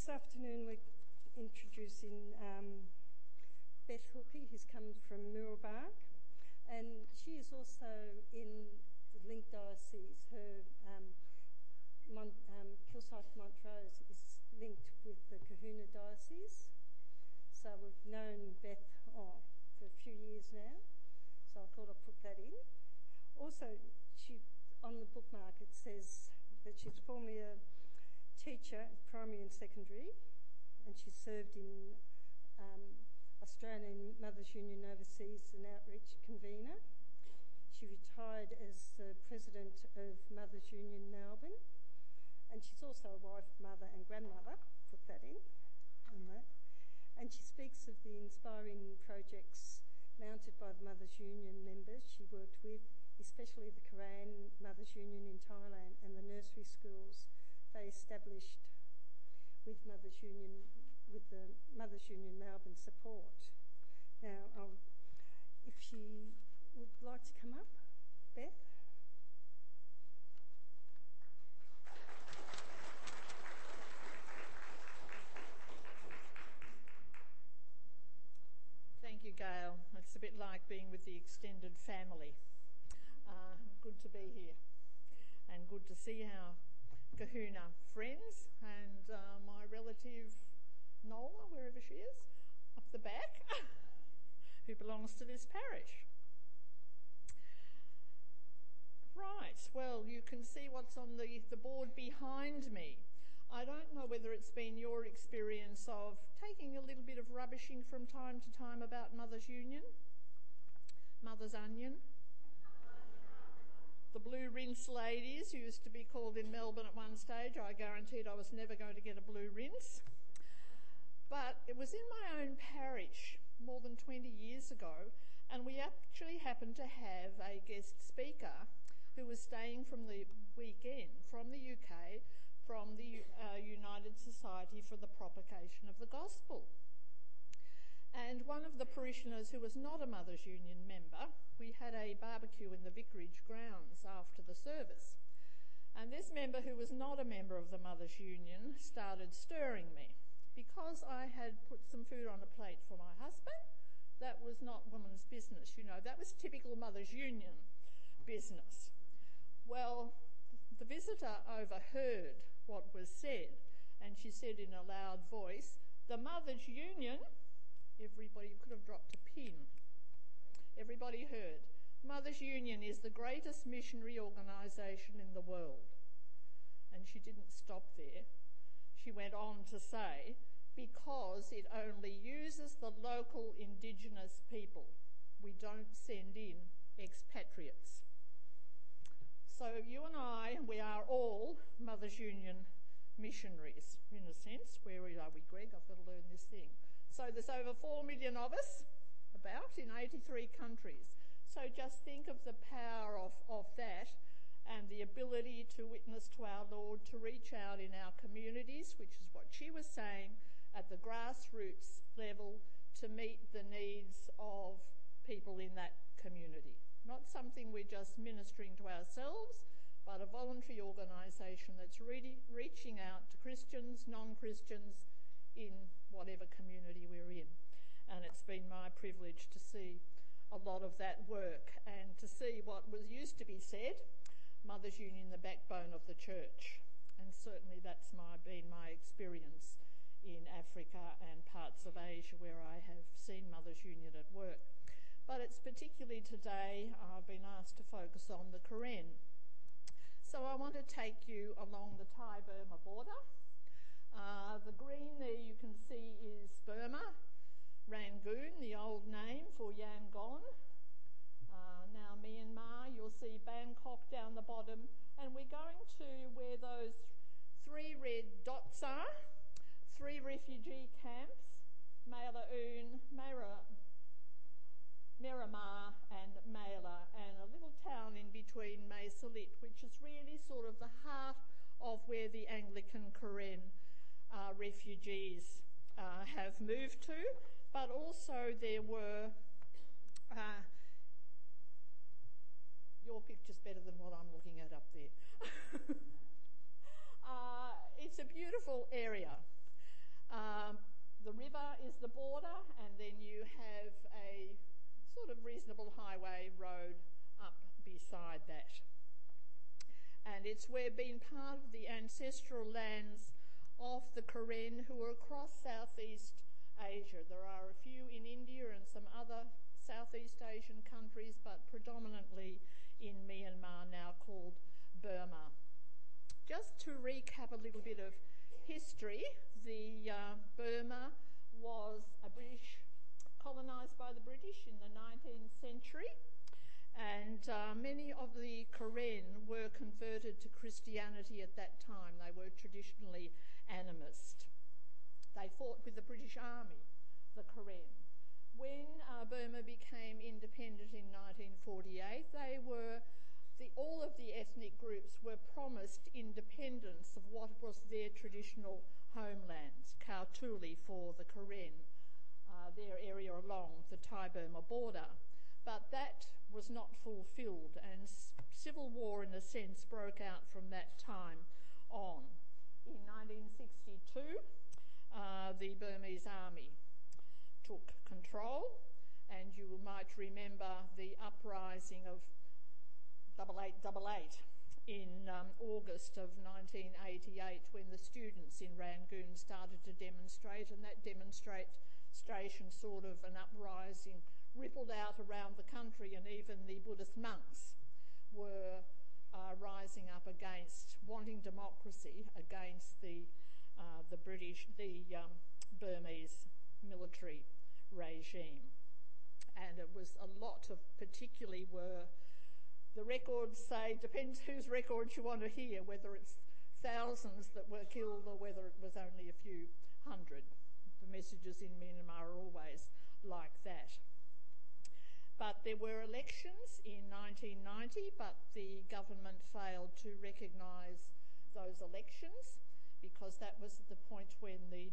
This afternoon we're introducing Beth Hookey, who's come from Moorobark, and she is also in the Link Diocese. Her Kilsyth Montrose is linked with the Kahuna Diocese, so we've known Beth for a few years now, so I thought I'd put that in. Also, on the bookmark it says that she's formerly a teacher, primary and secondary, and she served in Australian Mothers Union Overseas and Outreach Convener. She retired as the President of Mothers Union Melbourne, and she's also a wife, mother and grandmother, put that in, on that. And she speaks of the inspiring projects mounted by the Mothers Union members she worked with, especially the Korean Mothers Union in Thailand and the nursery schools they established with the Mothers Union Melbourne support. Now, if she would like to come up, Beth. Thank you, Gail. It's a bit like being with the extended family. Good to be here, and good to see our Kahuna friends and my relative Nola, wherever she is, up the back, who belongs to this parish. Right, well, you can see what's on the board behind me. I don't know whether it's been your experience of taking a little bit of rubbishing from time to time about Mothers Union, Mother's Onion. The blue rinse ladies used to be called in Melbourne at one stage. I guaranteed I was never going to get a blue rinse. But it was in my own parish more than 20 years ago, and we actually happened to have a guest speaker who was staying from the weekend from the UK, from the United Society for the Propagation of the Gospel. And one of the parishioners who was not a Mothers Union member, we had a barbecue in the vicarage grounds after the service. And this member, who was not a member of the Mothers Union, started stirring me because I had put some food on a plate for my husband. That was not woman's business, that was typical Mothers Union business. Well, the visitor overheard what was said, and she said in a loud voice, "The Mothers Union," everybody could have dropped a pin. Everybody heard. Mothers Union is the greatest missionary organisation in the world. And she didn't stop there. She went on to say, because it only uses the local Indigenous people. We don't send in expatriates. So you and I, we are all Mothers Union missionaries, in a sense. Where are we, Greg? I've got to learn this thing. So there's over 4 million of us, about, in 83 countries. So just think of the power of that and the ability to witness to our Lord, to reach out in our communities, which is what she was saying, at the grassroots level, to meet the needs of people in that community. Not something we're just ministering to ourselves, but a voluntary organisation that's really reaching out to Christians, non-Christians, in whatever community we're in. And it's been my privilege to see a lot of that work and to see what was used to be said, Mothers Union, the backbone of the church. And certainly that's been my experience in Africa and parts of Asia where I have seen Mothers Union at work. But it's particularly today I've been asked to focus on the Karen. So I want to take you along the Thai-Burma border. The green there you can see is Burma, Rangoon, the old name for Yangon. Now Myanmar, you'll see Bangkok down the bottom, and we're going to where those 3 red dots are, 3 refugee camps, Mela-Un, Miramar and Mela, and a little town in between, Mae Salit, which is really sort of the heart of where the Anglican Karen refugees have moved to, but also there were your picture's better than what I'm looking at up there. It's a beautiful area. river is the border, and then you have a sort of reasonable highway road up beside that. And it's where being part of the ancestral lands of the Karen who are across Southeast Asia. There are a few in India and some other Southeast Asian countries, but predominantly in Myanmar, now called Burma. Just to recap a little bit of history, the Burma was colonised by the British in the 19th century, and many of the Karen were converted to Christianity at that time. They were traditionally animist. They fought with the British Army, the Karen. When Burma became independent in 1948, all of the ethnic groups were promised independence of what was their traditional homelands, Kautuli for the Karen, their area along the Thai-Burma border. But that was not fulfilled, and civil war, in a sense, broke out from that time on. In 1962, the Burmese army took control, and you might remember the uprising of 8888 in August of 1988, when the students in Rangoon started to demonstrate, and that demonstration, sort of an uprising, rippled out around the country, and even the Buddhist monks were rising up against wanting democracy against the Burmese military regime. And it was a lot of, particularly were, the records say, depends whose records you want to hear, whether it's thousands that were killed or whether it was only a few hundred. The messages in Myanmar are always like that. But there were elections in 1990, but the government failed to recognise those elections, because that was the point when the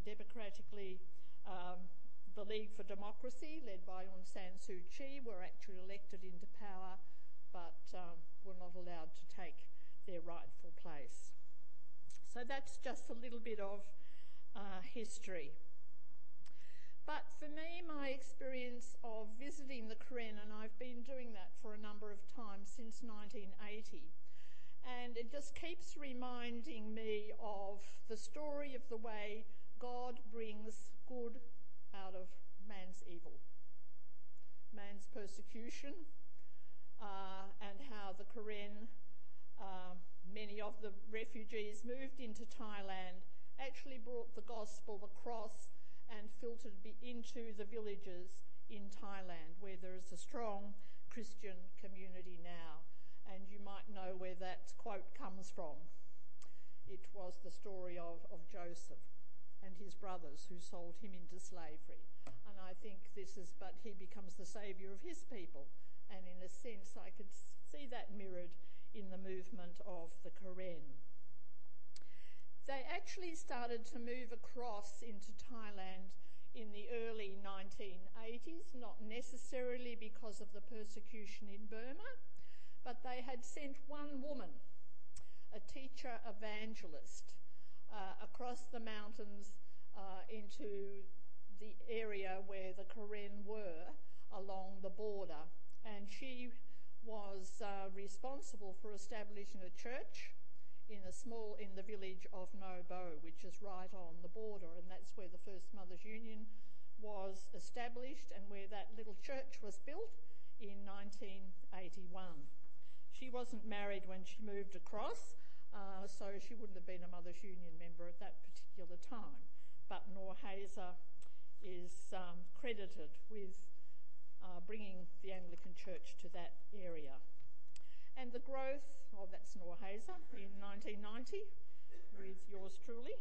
the League for Democracy, led by Aung San Suu Kyi, were actually elected into power, but were not allowed to take their rightful place. So that's just a little bit of history. But for me, my experience of visiting the Karen, and I've been doing that for a number of times since 1980, and it just keeps reminding me of the story of the way God brings good out of man's evil, man's persecution, and how the Karen, many of the refugees moved into Thailand, actually brought the gospel across and filtered into the villages in Thailand, where there is a strong Christian community now. And you might know where that quote comes from. It was the story of Joseph and his brothers who sold him into slavery. And I think but he becomes the saviour of his people. And in a sense, I could see that mirrored in the movement of the Karen. They actually started to move across into Thailand in the early 1980s, not necessarily because of the persecution in Burma, but they had sent one woman, a teacher evangelist, across the mountains into the area where the Karen were along the border. And she was responsible for establishing a church in the village of No Bo, which is right on the border, and that's where the First Mothers Union was established and where that little church was built in 1981. She wasn't married when she moved across, so she wouldn't have been a Mothers Union member at that particular time. But Norhasa is credited with bringing the Anglican Church to that area. And the growth, that's Norhasa in 1990 with yours truly.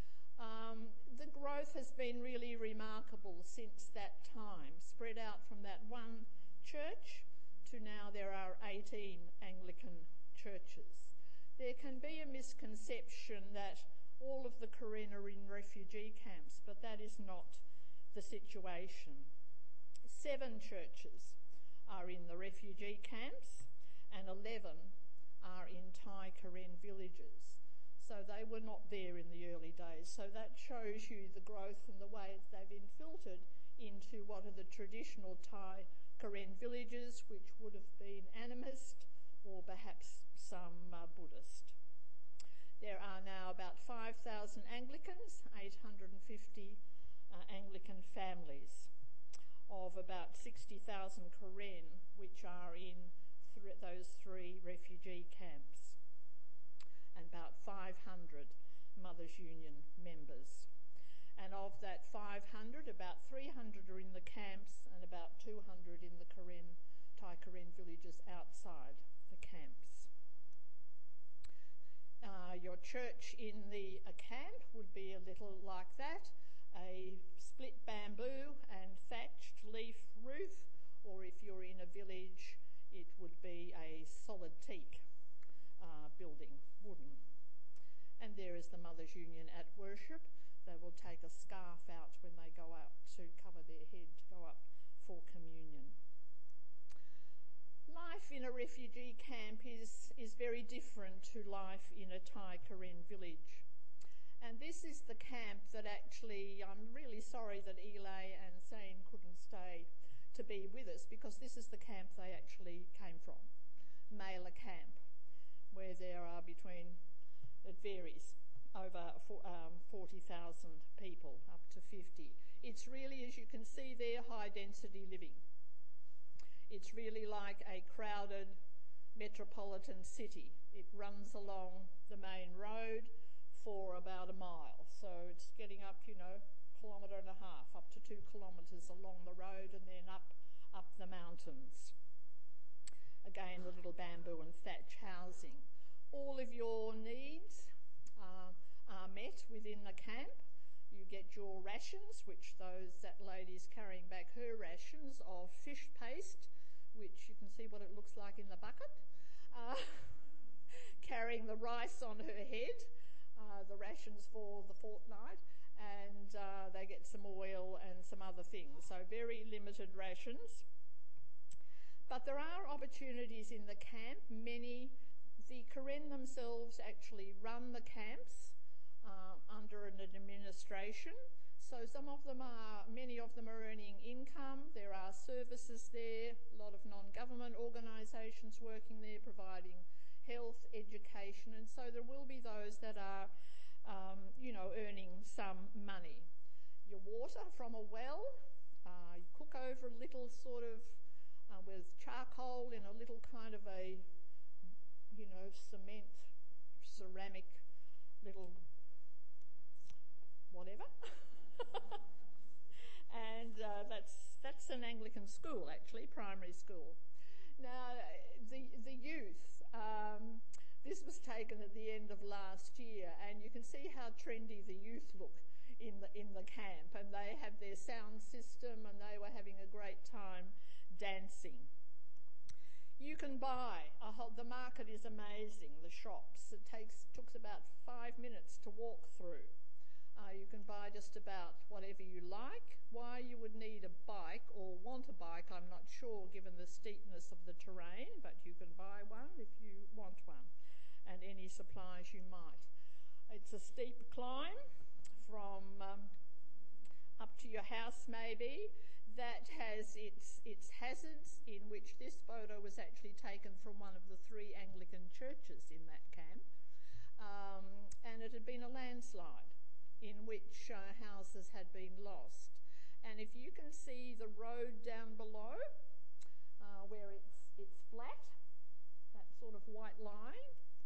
The growth has been really remarkable since that time, spread out from that one church to now there are 18 Anglican churches. There can be a misconception that all of the Karen are in refugee camps, but that is not the situation. 7 churches are in the refugee camps and 11 are in Thai Karen villages. So they were not there in the early days. So that shows you the growth and the way they've infiltrated into what are the traditional Thai Karen villages, which would have been animist or perhaps some Buddhist. There are now about 5,000 Anglicans, 850 Anglican families, of about 60,000 Karen, which are in those 3 refugee camps, and about 500 Mothers Union members. And of that 500, about 300 are in the camps and about 200 in the Thai Karen villages outside the camps. Your church in the camp would be a little like that, a split bamboo and thatched leaf roof, or if you're in a village, it would be a solid teak building, wooden. And there is the Mothers Union at worship. They will take a scarf out when they go out to cover their head to go up for communion. Life in a refugee camp is very different to life in a Thai Karen village. And this is the camp that actually, I'm really sorry that Eli and Zane couldn't stay to be with us, because this is the camp they actually came from, Mela Camp, where there are it varies, over 40,000 people, up to 50. It's really, as you can see there, high density living. It's really like a crowded metropolitan city. It runs along the main road for about a mile. So it's getting up, kilometre and a half, up to 2 kilometres along the road, and then up the mountains. Again, the little bamboo and thatch housing. All of your needs are met within the camp. You get your rations, which that lady's carrying back her rations of fish paste, which you can see what it looks like in the bucket, carrying the rice on her head, the rations for the fortnight, and they get some oil and some other things. So very limited rations. But there are opportunities in the camp. The Karen themselves actually run the camps under an administration. So many of them are earning income. There are services there, a lot of non-government organisations working there providing health, education, and so there will be those that are, earning some money. Your water from a well, you cook over a little sort of, with charcoal in a little kind of a, ceramic little whatever. And that's an Anglican school, actually, primary school. Now, the youth, this was taken at the end of last year, and you can see how trendy the youth look in the camp, and they have their sound system, and they were having a great time dancing. You can buy, the market is amazing, the shops. It took about 5 minutes to walk through. You can buy just about whatever you like. Why you would need a bike or want a bike, I'm not sure, given the steepness of the terrain, but you can buy one if you want one, and any supplies you might. It's a steep climb from up to your house maybe. That has its hazards, in which this photo was actually taken from one of the 3 Anglican churches in that camp, and it had been a landslide in which houses had been lost. And if you can see the road down below, where it's flat, that sort of white line,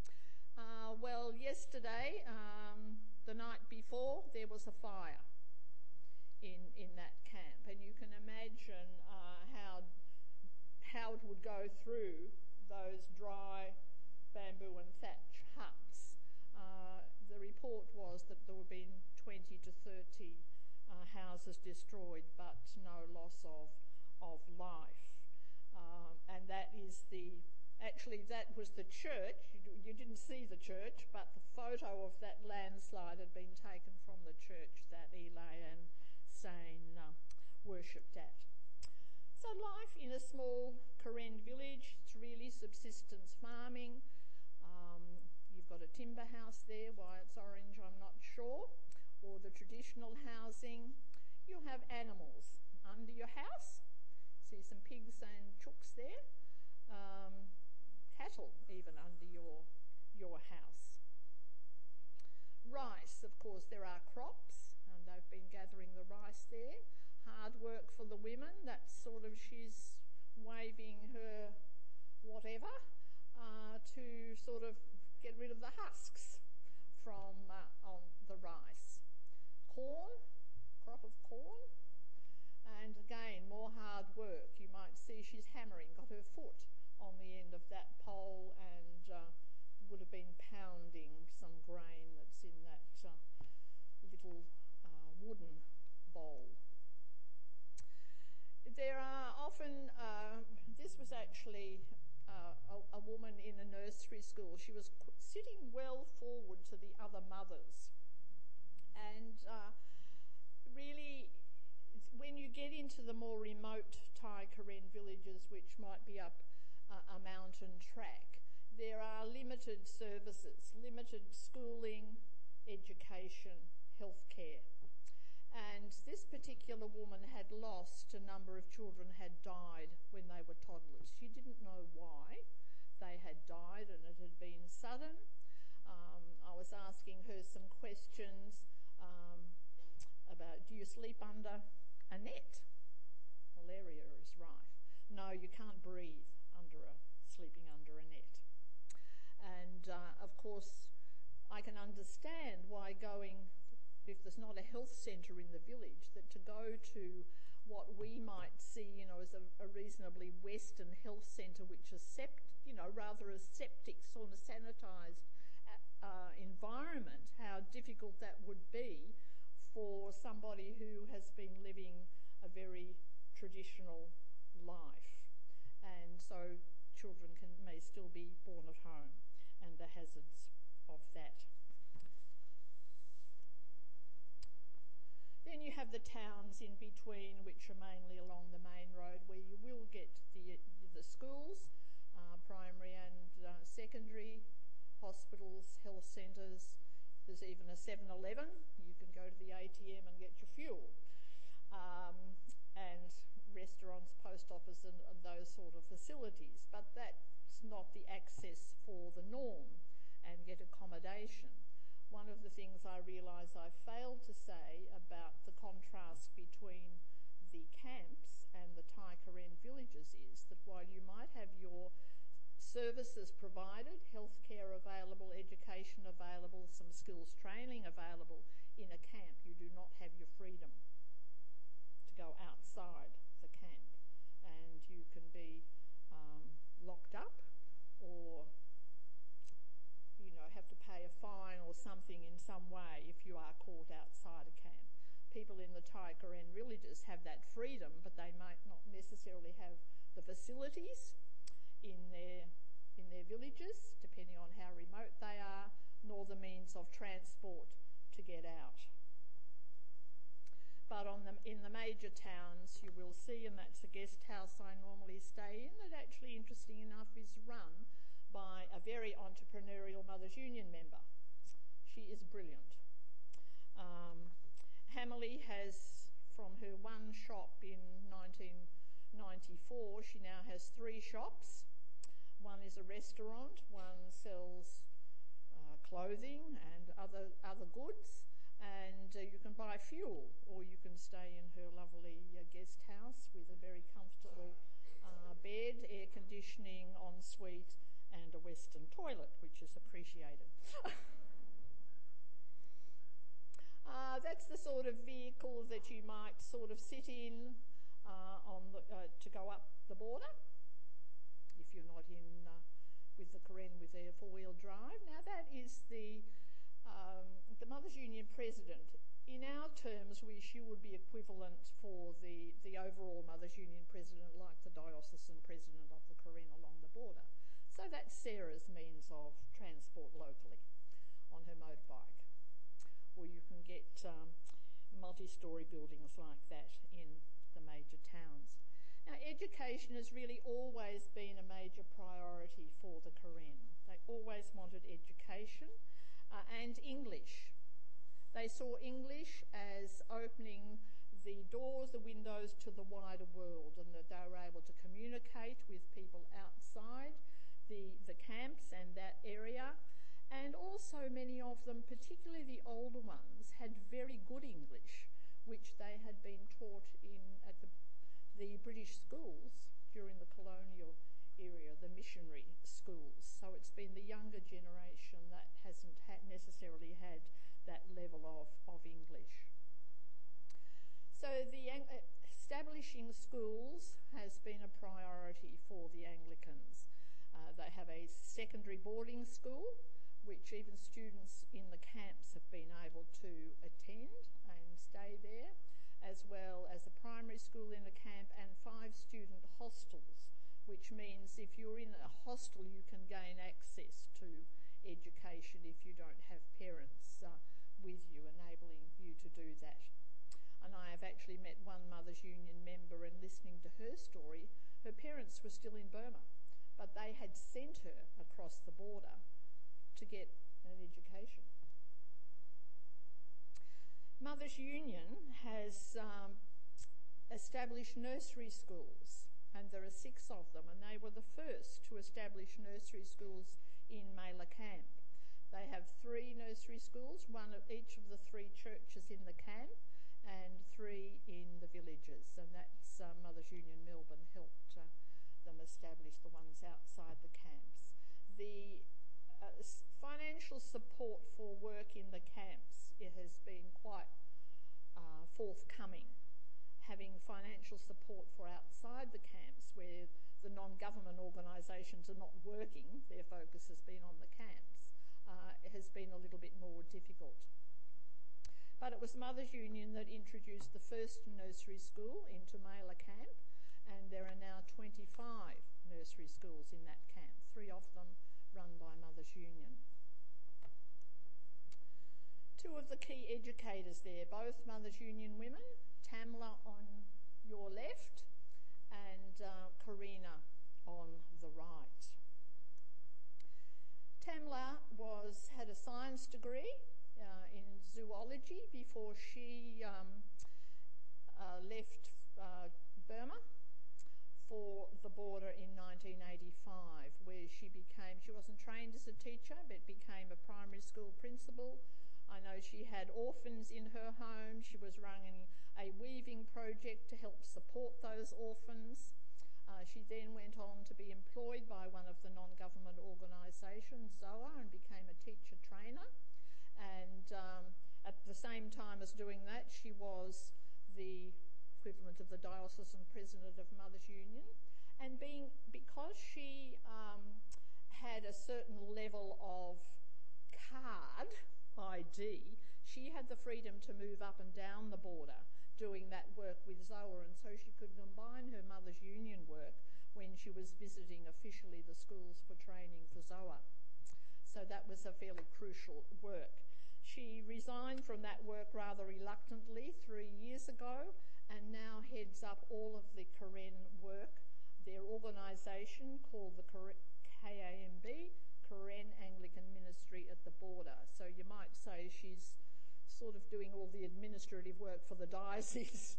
yesterday, the night before, there was a fire in that camp, and you can imagine how it would go through those dry bamboo and thatch huts. The report was that there would have been 20 to 30 houses destroyed, but no loss of life. And that was the church. You didn't see the church, but the photo of that landslide had been taken from the church that Eli and Zane worshipped at. So life in a small Karen village, it's really subsistence farming. You've got a timber house there. Why it's orange, I'm not sure. Or the traditional housing. You'll have animals under your house. See some pigs and chooks there. Cattle even under your house. Rice, of course, there are crops, and they've been gathering the rice there. Hard work for the women. That's sort of, she's waving her whatever to sort of get rid of the husks from on the rice. Corn, crop of corn, and again more hard work. You might see she's hammering, got her foot on the end of that pole, and would have been pounding some grain that's in that little wooden bowl. There are often, this was actually a woman in a nursery school. She was sitting well forward to the other mothers. And really, when you get into the more remote Thai Karen villages, which might be up a mountain track, there are limited services, limited schooling, education, healthcare. And this particular woman had lost a number of children, had died when they were toddlers. She didn't know why they had died, and it had been sudden. I was asking her some questions about, do you sleep under a net? Malaria is rife. No, you can't breathe sleeping under a net. And of course, I can understand why going, if there's not a health centre in the village, that to go to what we might see, as a reasonably Western health centre, which is rather a septic sort of sanitised environment, how difficult that would be for somebody who has been living a very traditional life. And so children may still be born at home, and the hazards of that. Then you have the towns in between, which are mainly along the main road, where you will get the schools, primary and secondary, hospitals, health centres. There's even a 7-Eleven. You can go to the ATM and get your fuel. And restaurants, post office, and those sort of facilities. But that's not the access for the norm and get accommodation. One of the things I realise I failed to say about the contrast between the camps and the Thai Karen villages is that while you might have your services provided, healthcare available, education available, some skills training available in a camp, you do not have your freedom to go outside the camp, and you can be locked up or have to pay a fine or something in some way if you are caught outside a camp. People in the Thai Karen villages have that freedom, but they might not necessarily have the facilities in their villages, depending on how remote they are, nor the means of transport to get out. But in the major towns, you will see, and that's the guest house I normally stay in, that actually, interesting enough, is run by a very entrepreneurial Mothers Union member. She is brilliant. Hammerly has, from her one shop in 1994, she now has 3 shops. One is a restaurant, one sells clothing and other goods, and you can buy fuel, or you can stay in her lovely guest house with a very comfortable bed, air conditioning, ensuite, and a Western toilet, which is appreciated. That's the sort of vehicle that you might sort of sit in to go up the border, if you're not in with the Karen with their 4-wheel drive. Now that is the Mothers Union president. In our terms, she would be equivalent for the overall Mothers Union president, like the diocesan president of the Karen along the border. So that's Sarah's means of transport locally on her motorbike. Or you can get multi-storey buildings like that in the major towns. Now, education has really always been a major priority for the Karen. They always wanted education and English. They saw English as opening the doors, the windows to the wider world, and that they were able to communicate with people outside the camps and that area. And also many of them, particularly the older ones, had very good English, which they had been taught at the British schools during the colonial era, the missionary schools. So it's been the younger generation that hasn't necessarily had that level of English. So establishing schools has been a priority for the Anglicans. They have a secondary boarding school, which even students in the camps have been able to attend and stay there, as well as a primary school in the camp and 5 student hostels, which means if you're in a hostel you can gain access to education if you don't have parents with you, enabling you to do that. And I have actually met one Mothers Union member, and listening to her story, her parents were still in Burma, but they had sent her across the border to get an education. Mothers Union has established nursery schools, and there are 6 of them, and they were the first to establish nursery schools in Mela Camp. They have 3 nursery schools, one at each of the 3 churches in the camp and 3 in the villages, and that's Mothers Union Melbourne helped them establish the ones outside the camps. The financial support for work in the camps, it has been quite forthcoming. Having financial support for outside the camps, where the non-government organisations are not working, their focus has been on the camps, it has been a little bit more difficult. But it was Mothers Union that introduced the first nursery school into Mela Camp, and there are now 25 nursery schools in that camp, 3 of them run by Mothers Union. 2 of the key educators there, both Mothers Union women, Tamla on your left and Karina on the right. Tamla had a science degree in zoology before she left Burma for the border in 1985, where she wasn't trained as a teacher, but became a primary school principal. I know she had orphans in her home. She was running a weaving project to help support those orphans. She then went on to be employed by one of the non-government organisations, ZOA, and became a teacher trainer. And at the same time as doing that, she was the equivalent of the diocesan president of Mothers Union. And because she had a certain level of card ID, she had the freedom to move up and down the border doing that work with ZOA, and so she could combine her Mothers Union work when she was visiting officially the schools for training for ZOA. So that was a fairly crucial work. She resigned from that work rather reluctantly 3 years ago and now heads up all of the Karen work, their organisation called the KAMB, Karen Anglican Ministry at the Border. So you might say she's sort of doing all the administrative work for the diocese,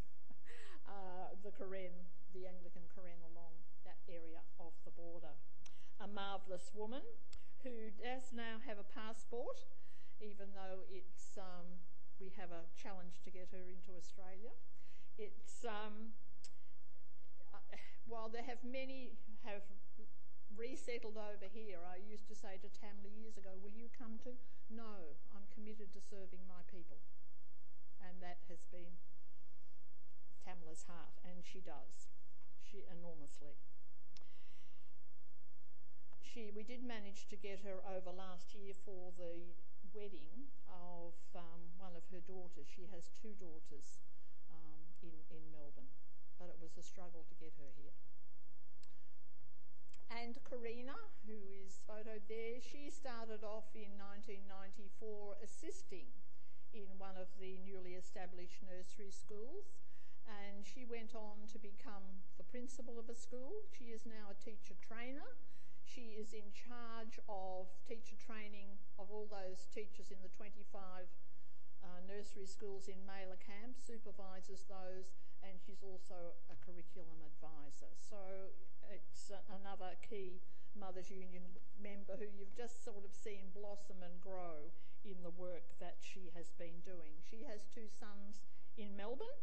the Anglican Karen along that area of the border. A marvellous woman who does now have a passport, even though it's we have a challenge to get her into Australia. It's while there have many have resettled over here, I used to say to Tamla years ago, will you come to? No, I'm committed to serving my people. And that has been Tamla's heart, and she does. She enormously. We did manage to get her over last year for the wedding of one of her daughters. She has 2 daughters in Melbourne, but it was a struggle to get her here. And Karina, who is photoed there, she started off in 1994 assisting in one of the newly established nursery schools, and she went on to become the principal of a school. She is now a teacher trainer. She is in charge of teacher training of all those teachers in the 25 nursery schools in Mailer Camp, supervises those, and she's also a curriculum advisor. So it's another key Mothers Union member who you've just sort of seen blossom and grow in the work that she has been doing. She has 2 sons in Melbourne.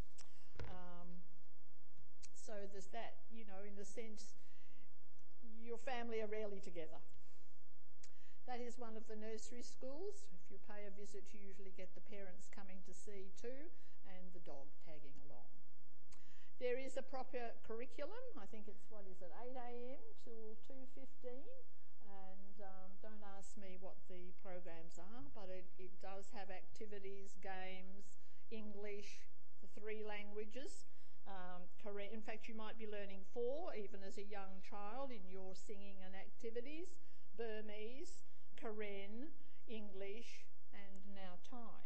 So there's that, you know, in the sense your family are rarely together. That is one of the nursery schools. If you pay a visit, you usually get the parents coming to see too, and the dog tagging along. There is a proper curriculum. I think it's, 8 a.m. till 2:15, and don't ask me what the programs are, but it does have activities, games, English, the 3 languages. In fact, you might be learning 4, even as a young child, in your singing and activities: Burmese, Karen, English, and now Thai.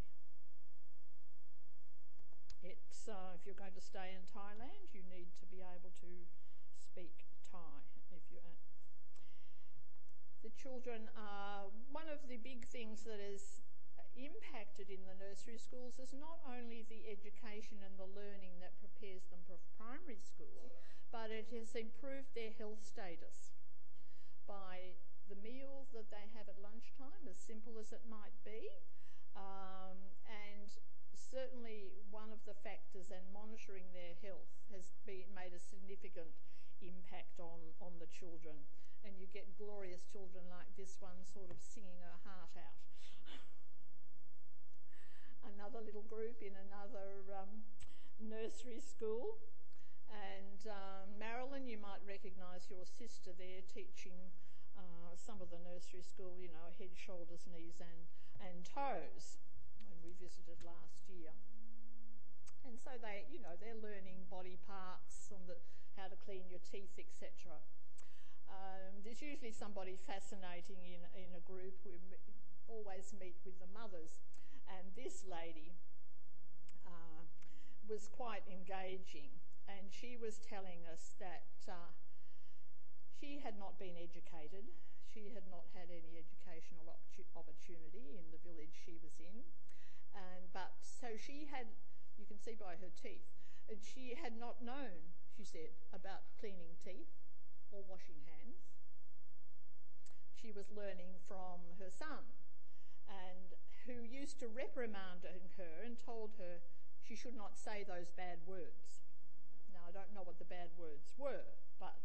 It's if you're going to stay in Thailand, you need to be able to speak Thai. The children are one of the big things that is impacted in the nursery schools is not only the education and the learning that prepares them for primary school, but it has improved their health status by the meals that they have at lunchtime, as simple as it might be, and certainly one of the factors in monitoring their health has made a significant impact on the children. And you get glorious children like this one sort of singing her heart out. Another little group in another nursery school. And Marilyn, you might recognise your sister there teaching some of the nursery school, you know, head, shoulders, knees and toes, when we visited last year. And so they, you know, they're learning body parts, on how to clean your teeth, etc. There's usually somebody fascinating in a group. We always meet with the mothers. And this lady was quite engaging, and she was telling us that she had not been educated. She had not had any educational opportunity in the village she was in. But so she had, you can see by her teeth, and she had not known, she said, about cleaning teeth or washing hands. She was learning from her son, and who used to reprimand her and told her she should not say those bad words. Now, I don't know what the bad words were, but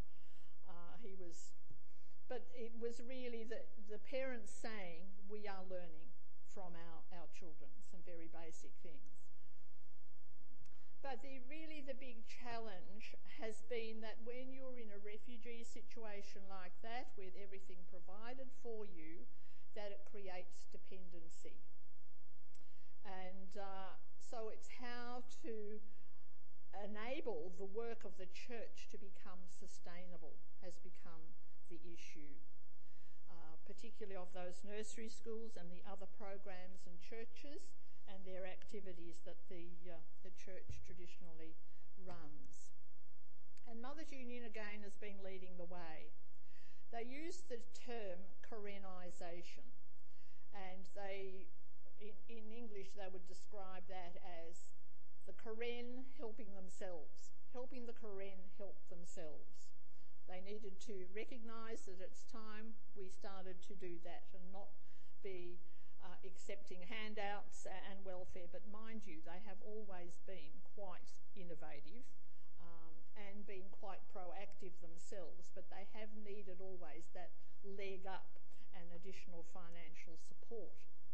it was really the parents saying, we are learning from our children, some very basic things. But the big challenge has been that when you're in a refugee situation like that, with everything provided for you, that it creates dependency. And so it's how to enable the work of the church to become sustainable has become the issue, particularly of those nursery schools and the other programs and churches and their activities that the church traditionally runs. And Mothers Union again has been leading the way. They use the term Karenisation, and they, in English, they would describe that as the Karen helping themselves, helping the Karen help themselves. They needed to recognise that it's time we started to do that and not be accepting handouts and welfare. But mind you, they have always been quite innovative and been quite proactive themselves, but they have needed always that leg up and additional financial support.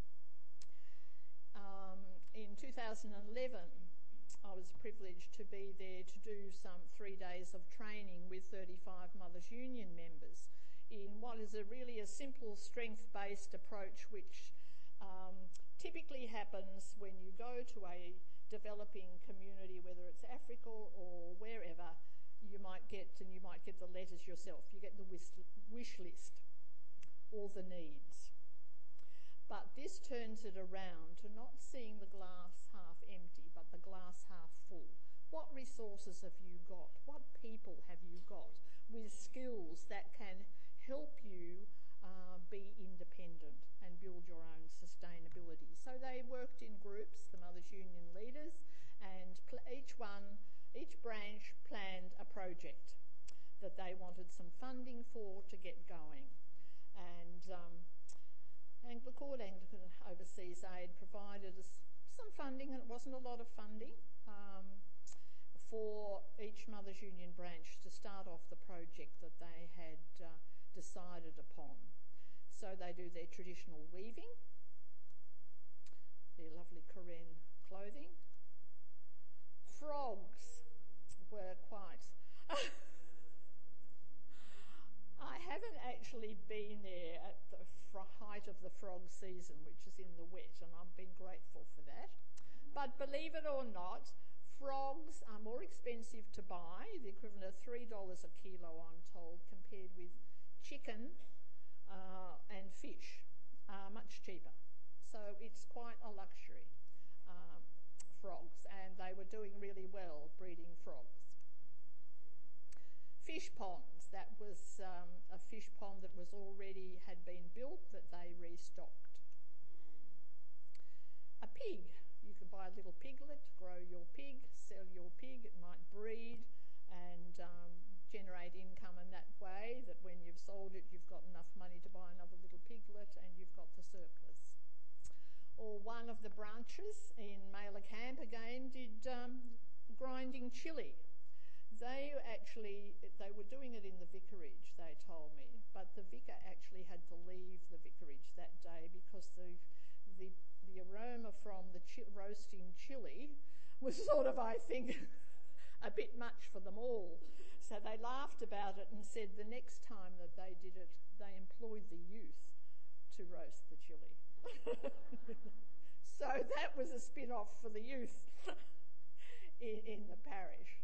In 2011, I was privileged to be there to do some 3 days of training with 35 Mothers Union members in what is really a simple strength-based approach, which typically happens when you go to a developing community, whether it's Africa or wherever. You might get the letters yourself. You get the wish list, all the needs. But this turns it around to not seeing the glass half empty, but the glass half full. What resources have you got? What people have you got with skills that can help you be independent and build your own sustainability. So they worked in groups, the Mothers Union leaders, and each branch planned a project that they wanted some funding for to get going. And Anglican Overseas Aid provided us some funding, and it wasn't a lot of funding, for each Mothers Union branch to start off the project that they had decided upon. So they do their traditional weaving, their lovely Karen clothing. Frogs were quite... I haven't actually been there at the height of the frog season, which is in the wet, and I've been grateful for that. But believe it or not, frogs are more expensive to buy, the equivalent of $3 a kilo, I'm told, compared with chicken and fish are much cheaper. So it's quite a luxury, frogs, and they were doing really well breeding frogs. Fish ponds, that was a fish pond that had been built that they restocked. A pig, you could buy a little piglet, grow your pig, sell your pig, it might breed and generate income in that way, that when you've sold it you've got enough money to buy another little piglet and you've got the surplus. Or one of the branches in Mailer Camp again did grinding chili. They were doing it in the vicarage, they told me, but the vicar actually had to leave the vicarage that day because the aroma from the roasting chili was sort of, I think, a bit much for them all. So they laughed about it and said the next time that they did it, they employed the youth to roast the chili. So that was a spin-off for the youth in the parish.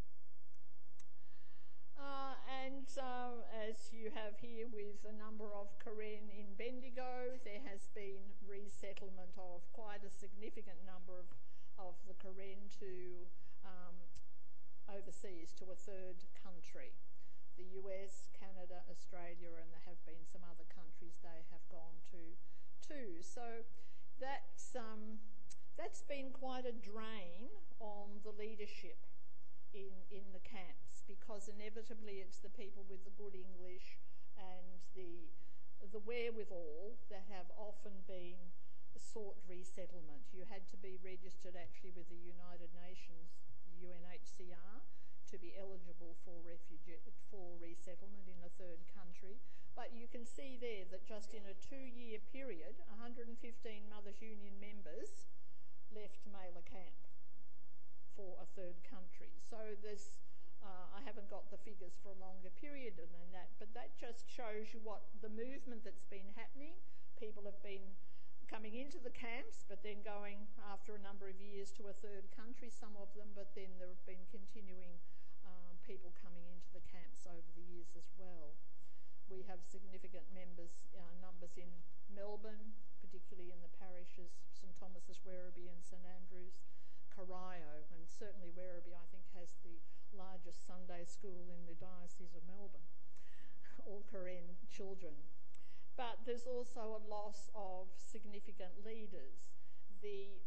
As you have here with a number of Karen in Bendigo, there has been resettlement of quite a significant number of the Karen to overseas, to a third country. The US, Canada, Australia, and there have been some other countries they have gone to too. So that's been quite a drain on the leadership in the camps, because inevitably it's the people with the good English and the wherewithal that have often been sought resettlement. You had to be registered actually with the United Nations, the UNHCR, to be eligible for resettlement in a third country. But you can see there that just in a 2-year period, 115 Mothers Union members left Mailer Camp for a third country. So there's, I haven't got the figures for a longer period than that, but that just shows you what the movement that's been happening. People have been coming into the camps, but then going after a number of years to a third country, some of them, but then there have been continuing people coming into the camps over the years as well. We have significant numbers in Melbourne, particularly in the parishes St Thomas's, Werribee and St Andrews, Corio, and certainly Werribee I think has the largest Sunday school in the Diocese of Melbourne, all Karen children. But there's also a loss of significant leaders. The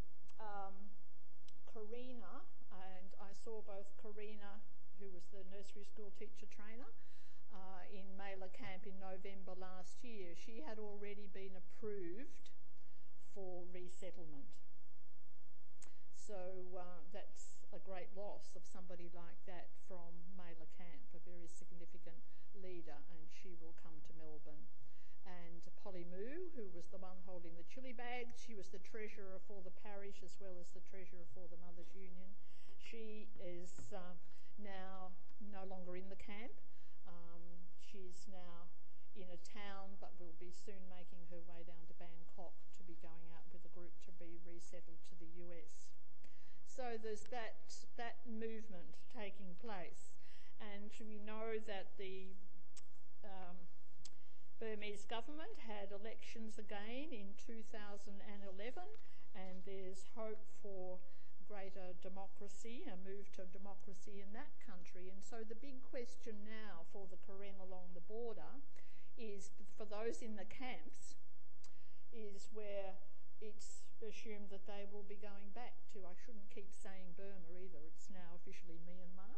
Karina, and I saw both Karina, who was the nursery school teacher trainer, in Mailer Camp in November last year. She had already been approved for resettlement. So that's a great loss of somebody like that from Mailer Camp, a very significant leader, and she will come to Melbourne. And Polly Moo, who was the one holding the chili bags, she was the treasurer for the parish as well as the treasurer for the Mothers Union. She is now no longer in the camp. She's now in a town, but will be soon making her way down to Bangkok to be going out with a group to be resettled to the US. So there's that movement taking place. And we know that the Burmese government had elections again in 2011, and there's hope for greater democracy, a move to democracy in that country. And so the big question now for the Karen along the border is for those in the camps is where it's assumed that they will be going back to, I shouldn't keep saying Burma either, it's now officially Myanmar.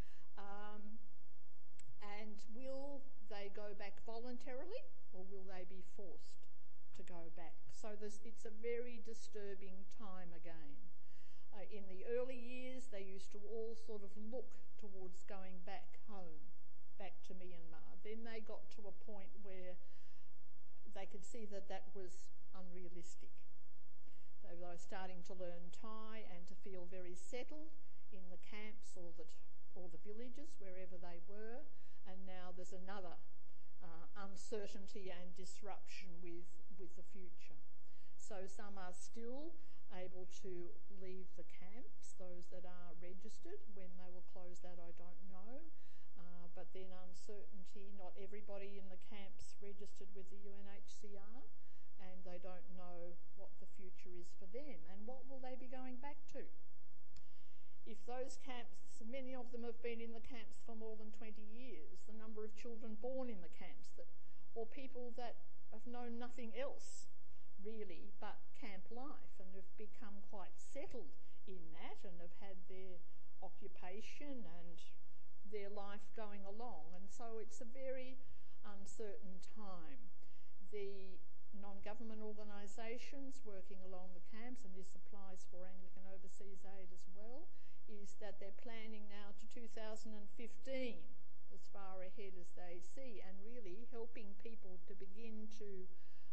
And will they go back voluntarily or will they be forced to go back? So it's a very disturbing time again. In the early years, they used to all sort of look towards going back home, back to Myanmar. Then they got to a point where they could see that that was unrealistic. They were starting to learn Thai and to feel very settled in the camps or the villages, wherever they were. And now there's another uncertainty and disruption with the future. So some are still able to leave the camps, those that are registered. When they will close that, I don't know. But then uncertainty, not everybody in the camps registered with the UNHCR, and they don't know what the future is for them and what will they be going back to. If those camps, many of them have been in the camps for more than 20 years, the number of children born in the camps, or people that have known nothing else really but camp life and have become quite settled in that and have had their occupation and their life going along. And so it's a very uncertain time. The non-government organisations working along the camps, and this applies for Anglican Overseas Aid as well, is that they're planning now to 2015 as far ahead as they see, and really helping people to begin to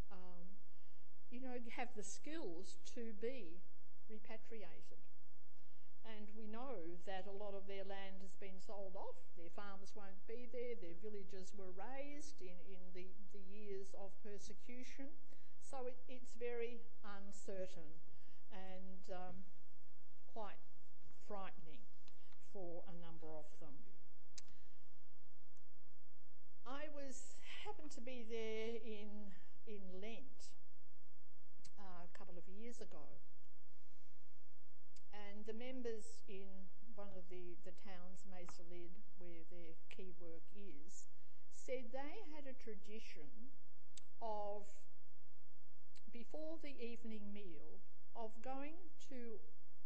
have the skills to be repatriated. And we know that a lot of their land has been sold off, their farms won't be there, their villages were razed in the years of persecution. So it's very uncertain and quite frightening for a number of them. I happened to be there in Lent a couple of years ago, and the members in one of the towns, Mesa Lid, where their key work is, said they had a tradition of, before the evening meal, of going to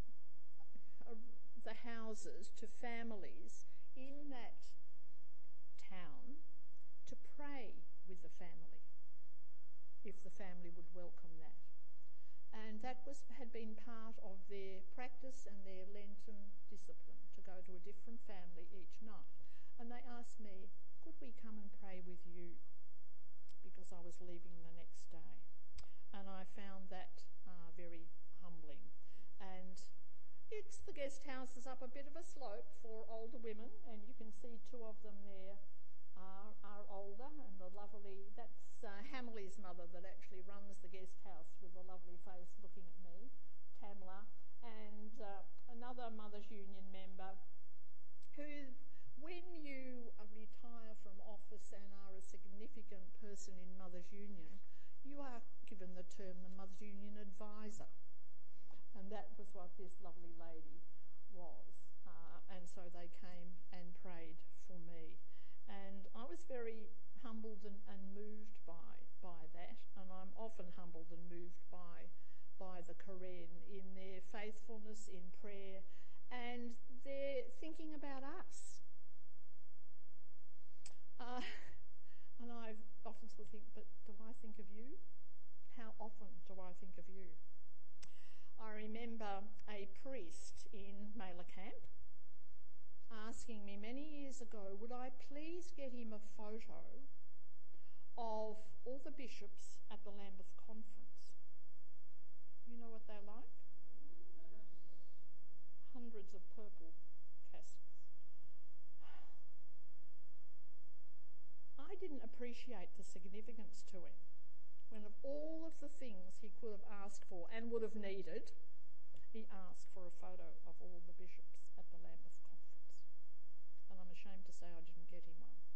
the houses, to families in that town to pray with the family, if the family would welcome that. And that had been part of their practice and their Lenten discipline, to go to a different family each night. And they asked me, could we come and pray with you? Because I was leaving the next day. And I found that very humbling. And the guest house is up a bit of a slope for older women, and you can see two of them there are older, and the lovely, that's Hamley's mother that actually runs the guest house with a lovely face looking at me, Tamla, and another Mothers Union member who, when you retire from office and are a significant person in Mothers Union, you are given the term the Mothers Union advisor. And that was what this lovely lady was. And so they came and prayed for me. And I was very humbled and moved by that. And I'm often humbled and moved by the Karen in their faithfulness in prayer and their thinking about us. And I often sort of think, but do I think of you? How often do I think of you? I remember a priest in Mela Camp asking me many years ago, would I please get him a photo of all the bishops at the Lambeth Conference. You know what they're like? Hundreds of purple caskets. I didn't appreciate the significance to it. When of all of the things he could have asked for and would have needed, he asked for a photo of all the bishops at the Lambeth Conference. And I'm ashamed to say I didn't get him one.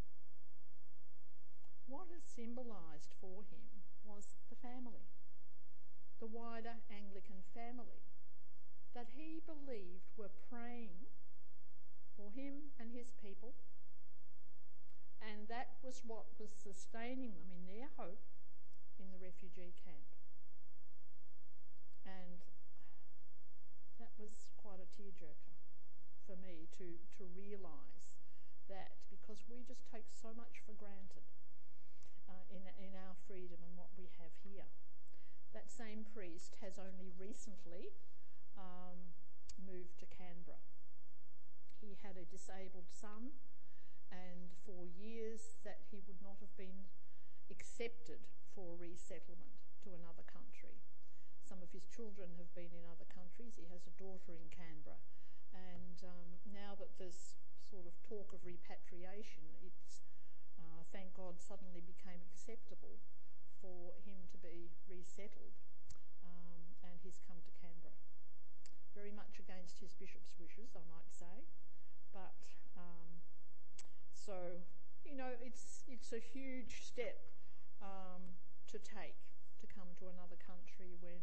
What it symbolised for him was the family, the wider Anglican family, that he believed were praying for him and his people, and And that was what was sustaining them in their hope in the refugee camp. And that was quite a tearjerker for me to realise that, because we just take so much for granted in our freedom and what we have here. That same priest has only recently moved to Canberra. He had a disabled son, and for years that he would not have been accepted for resettlement to another country. Some of his children have been in other countries. He has a daughter in Canberra. And now that there's sort of talk of repatriation, it's, thank God, suddenly became acceptable for him to be resettled. And he's come to Canberra. Very much against his bishop's wishes, I might say. But, so, you know, it's a huge step to take, to come to another country when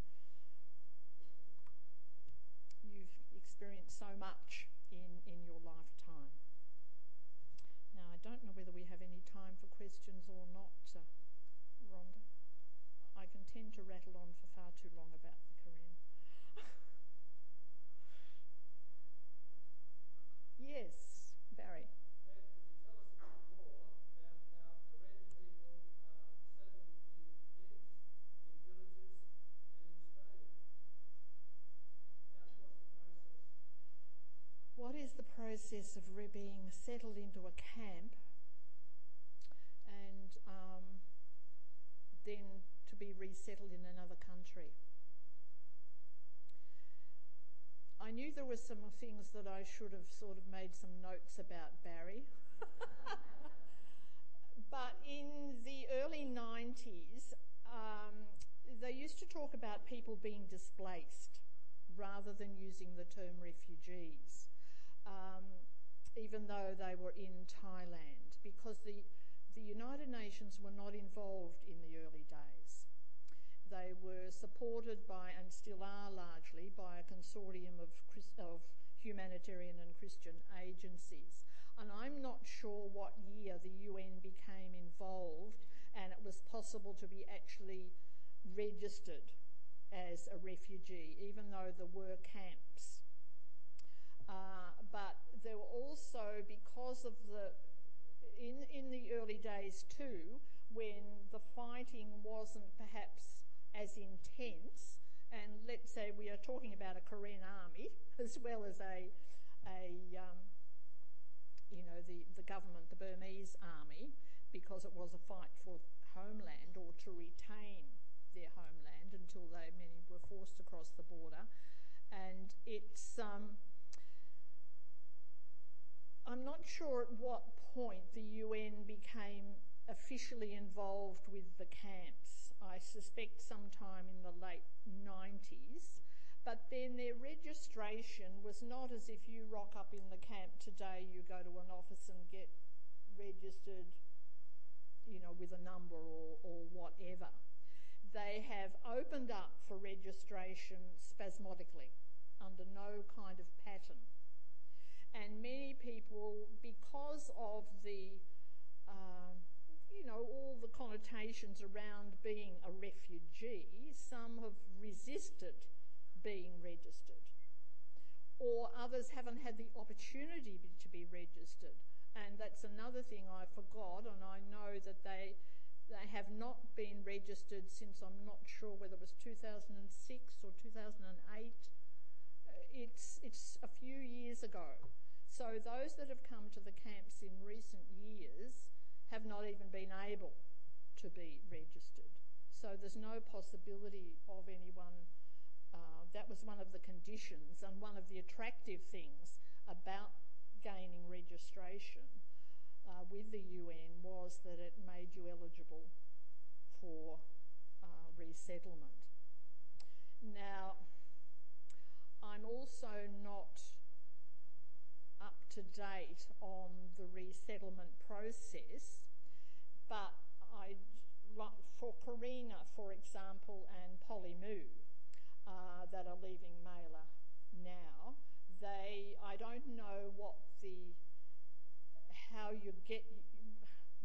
you've experienced so much in your lifetime. Now, I don't know whether we have any time for questions or not, Rhonda. I can tend to rattle on for far too long about the Karen. Yes, Barry. Beth, could you tell us a bit more about how Karen people settled in camps, in villages, and in Australia? What's the process? What is the process of being settled into a camp and then to be resettled in another country? I knew there were some things that I should have sort of made some notes about, Barry. But in the early 90s, they used to talk about people being displaced rather than using the term refugees, even though they were in Thailand, because the United Nations were not involved in the early days. They were supported by, and still are largely, by a consortium of humanitarian and Christian agencies. And I'm not sure what year the UN became involved and it was possible to be actually registered as a refugee, even though there were camps. But there were also, because of in the early days too, when the fighting wasn't perhaps as intense, and let's say we are talking about a Karen army as well as the government, the Burmese army, because it was a fight for homeland or to retain their homeland until many were forced across the border. And it's I'm not sure at what point the UN became officially involved with the camps. I suspect sometime in the late 90s. But then their registration was not as if you rock up in the camp today, you go to an office and get registered, with a number or whatever. They have opened up for registration spasmodically, under no kind of pattern. And many people, because of the all the connotations around being a refugee, some have resisted being registered, or others haven't had the opportunity to be registered. And that's another thing I forgot, and I know that they have not been registered since, I'm not sure whether it was 2006 or 2008. It's a few years ago. So those that have come to the camps in recent years have not even been able to be registered. So there's no possibility of anyone. That was one of the conditions, and one of the attractive things about gaining registration with the UN was that it made you eligible for resettlement. Now, I'm also not up to date on the resettlement process, but for Karina, for example, and Polly Moo, that are leaving Mela now, I don't know how you get,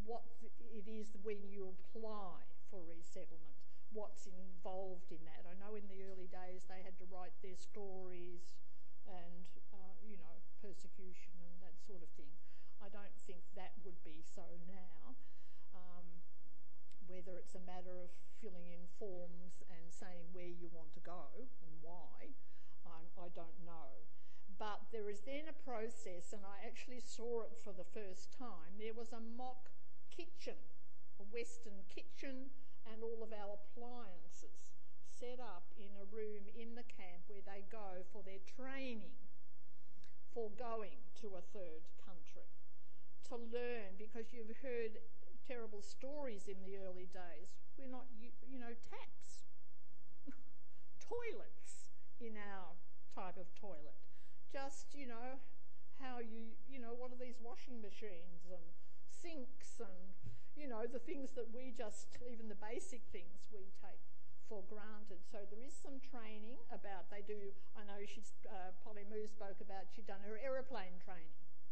it is when you apply for resettlement, what's involved in that. I know in the early days they had to write their stories and, persecution and that sort of thing. I don't think that would be so now. Whether it's a matter of filling in forms and saying where you want to go and why, I don't know. But there is then a process, and I actually saw it for the first time. There was a mock kitchen, a Western kitchen, and all of our appliances set up in a room in the camp where they go for their training for going to a third country, to learn, because you've heard terrible stories in the early days. We're not, taps, toilets in our type of toilet. Just, how what are these washing machines and sinks and, the things that we just, even the basic things we take for granted. So there is some training about, I know Polly Moo spoke about, she'd done her aeroplane training.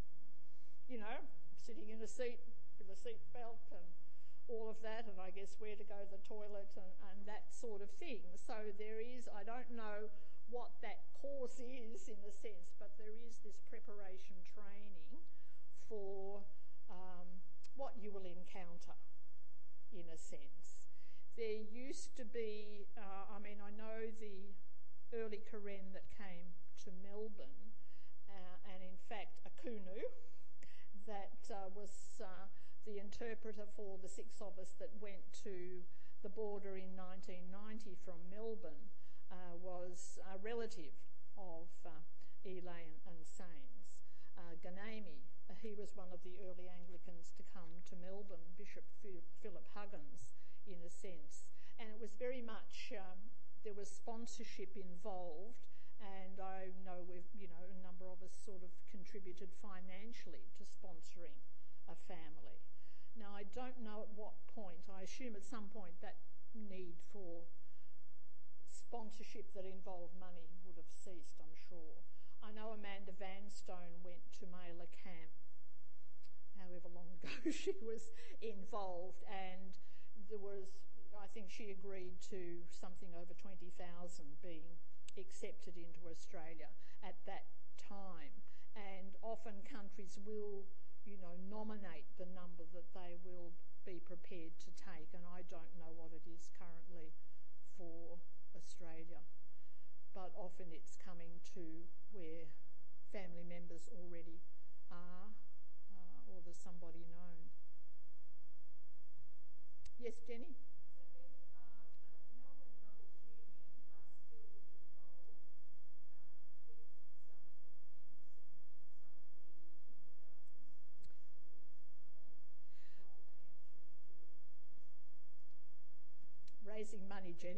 Sitting in a seat with a seat belt and all of that, and I guess where to go to the toilet and that sort of thing. So there is, I don't know what that course is in a sense, but there is this preparation training for what you will encounter in a sense. There used to be, I know the early Karen that came to Melbourne, and in fact a Kunu, that was the interpreter for the six of us that went to the border in 1990 from Melbourne, was a relative of Elaine and Sains. Ganami, he was one of the early Anglicans to come to Melbourne, Bishop Philip Huggins, in a sense. And it was very much, there was sponsorship involved, and I know a number of us sort of contributed financially to sponsoring a family. Now, I don't know at what point, I assume at some point that need for sponsorship that involved money would have ceased, I'm sure. I know Amanda Vanstone went to Mailer Camp, however long ago she was involved, and there was, I think she agreed to something over 20,000 being accepted into Australia at that time. And often countries will, nominate the number that they will be prepared to take, and I don't know what it is currently for Australia. But often it's coming to where family members already are, or there's somebody known. Yes, Jenny? Raising money, Jenny.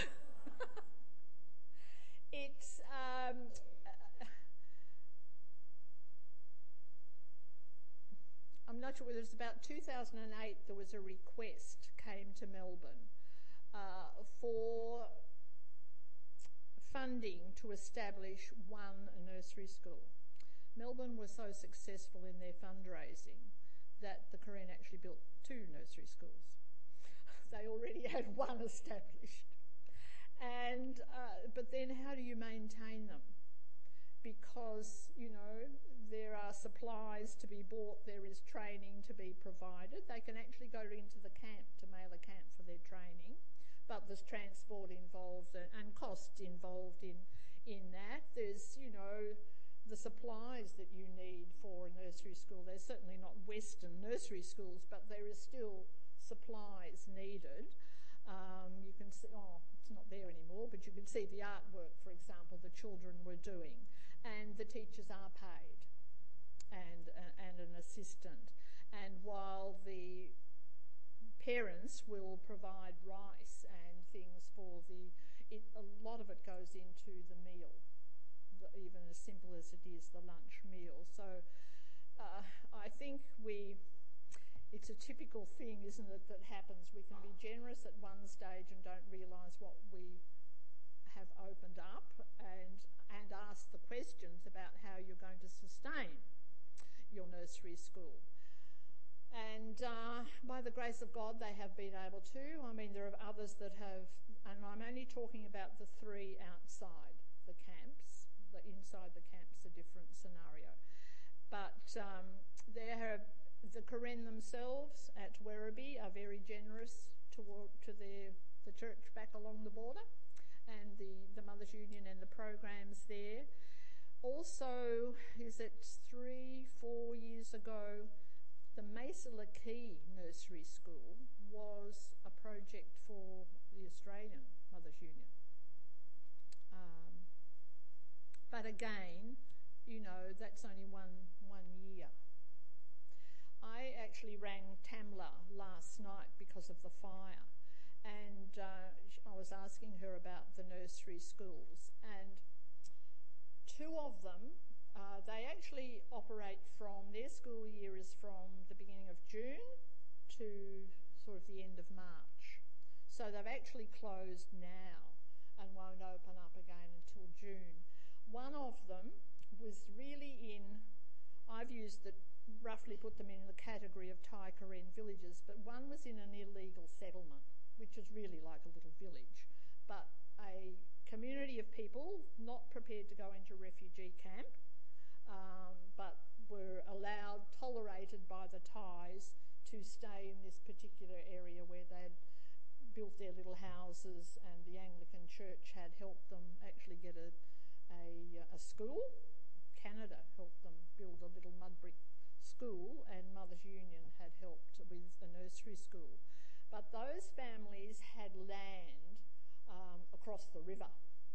It's I'm not sure whether it's about 2008 there was a request came to Melbourne for funding to establish one nursery school. Melbourne was so successful in their fundraising that the Karen actually built 2 nursery schools. They already had one established. And but then how do you maintain them? Because, there are supplies to be bought, there is training to be provided. They can actually go into the camp, to Mailer Camp, for their training, but there's transport involved and costs involved in that. There's, the supplies that you need for a nursery school. There's certainly not Western nursery schools, but there is still supplies needed. You can see, it's not there anymore, but you can see the artwork, for example, the children were doing, and the teachers are paid, and an assistant. And while the parents will provide rice and things for a lot of it goes into the meal, even as simple as it is, the lunch meal. So I think it's a typical thing, isn't it, that happens. We can be generous at one stage and don't realise what we have opened up, and ask the questions about how you're going to sustain your nursery school. And by the grace of God, they have been able to. I mean, there are others that have, and I'm only talking about the 3 outside the camps. The inside the camps, a different scenario. But the Karen themselves at Werribee are very generous to the church back along the border, and the Mothers Union and the programs there. Also, is it 3-4 years ago, the Mesa Lakey Nursery School was a project for the Australian Mothers Union. But again, you know, that's only one year. I actually rang Tamla last night because of the fire, and I was asking her about the nursery schools, and 2 of them, they actually operate from, their school year is from the beginning of June to sort of the end of March. So they've actually closed now and won't open up again until June. One of them was really I've roughly put them in the category of Thai Karen villages, but one was in an illegal settlement, which is really like a little village, but a community of people not prepared to go into refugee camp, but were tolerated by the Thais to stay in this particular area where they'd built their little houses, and the Anglican Church had helped them actually get a school. Canada helped them build a little mud brick school, and Mothers Union had helped with the nursery school. But those families had land across the river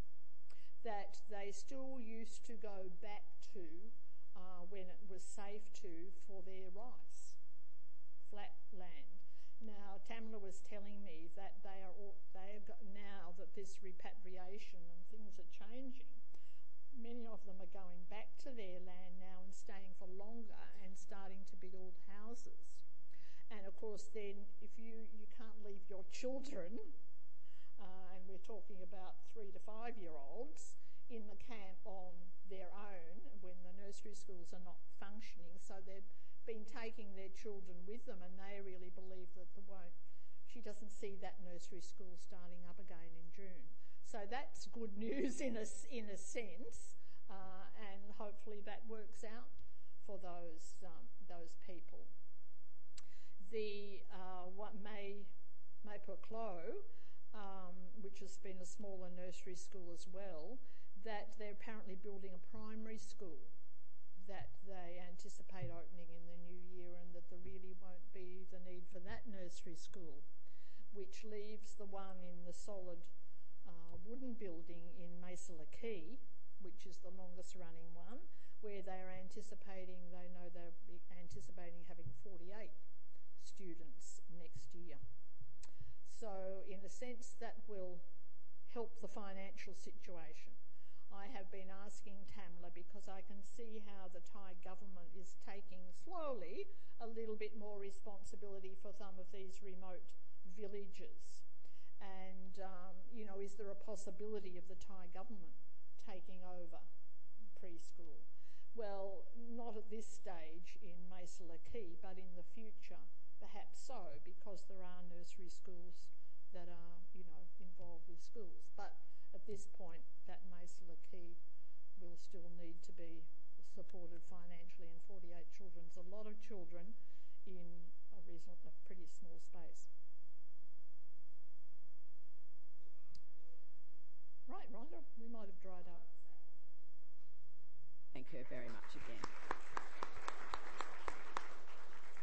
that they still used to go back to when it was safe to for their rice, flat land. Now, Tamla was telling me that now that this repatriation and things are changing, many of them are going back to their land now and staying for longer and starting to build houses. And of course, then if you can't leave your children, and we're talking about 3 to 5 year olds, in the camp on their own when the nursery schools are not functioning. So they've been taking their children with them, and they really believe that she doesn't see that nursery school starting up again in June. So that's good news in a sense, and hopefully that works out for those people. The Maypur Clo, which has been a smaller nursery school as well, that they're apparently building a primary school that they anticipate opening in the new year, and that there really won't be the need for that nursery school, which leaves the one in the solid wooden building in Mesa Lakey, which is the longest running one, where they'll be anticipating having 48 students next year. So in a sense, that will help the financial situation. I have been asking Tamla, because I can see how the Thai government is taking slowly a little bit more responsibility for some of these remote villages. And, is there a possibility of the Thai government taking over preschool? Well, not at this stage in Mesa Lakey, but in the future, perhaps so, because there are nursery schools that are, involved with schools. But at this point, that Mesa Lakey will still need to be supported financially, and 48 children is a lot of children in a pretty small space. Right, Rhonda, we might have dried up. Thank her very much again.